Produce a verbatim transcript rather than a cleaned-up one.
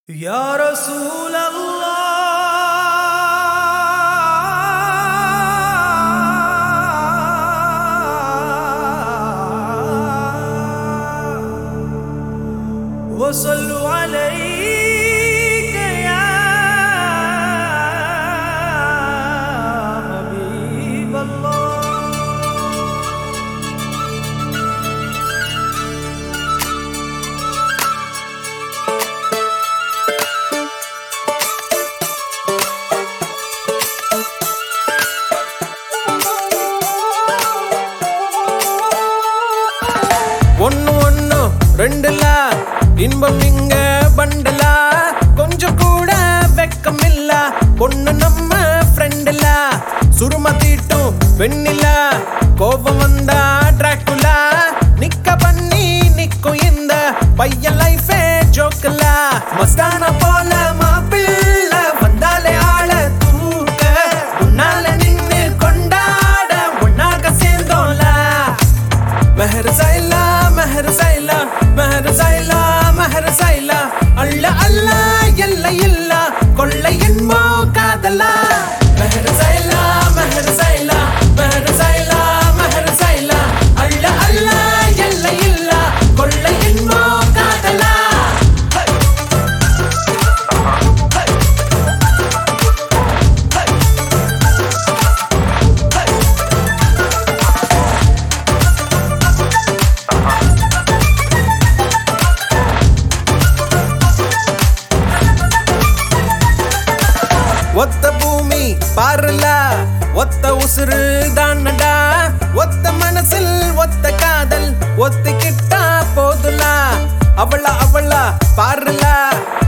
يا رسول الله وصلوا عليك يا حبيب الله. ஒன்னு ஒன்னு ரெண்டுலா இன்பம் இங்க பண்டலா கொஞ்சம் கூட வெக்கம் இல்ல பொண்ணு நம்ம ஃப்ரெண்டுல சுரும தீட்டும் பெண்ணில கோபம் வந்தா டிராக்குலா நிக்க பண்ணி நிக்கும் இந்த பையன் லைஃபே ஜோக்கல மஸ்தான போல மாப்பிள்ள வந்தாலே ஆள தூக்க உன்னால நின்னு கொண்டாட ஒன்னாக சேர்ந்தோம்ல மெஹர் சைலா மெஹர் சைலா மெஹர் சைலா மெஹர் சைலா அல்ல அல்ல எல்லை இல்ல கொள்ளை என்போ காதலா மெஹர் சைலா மெஹர் சைலா மெஹர் சைலா மெஹர் சைலா அல்ல அல்ல எல்லை இல்ல கொள்ளை என்போ காதலா. ஒத்த பூமி பாருல ஒத்த உசுறு தானடா ஒத்த மனசில் ஒத்த காதல் ஒத்துக்கிட்டா போதுல அவளா அவளா பாருல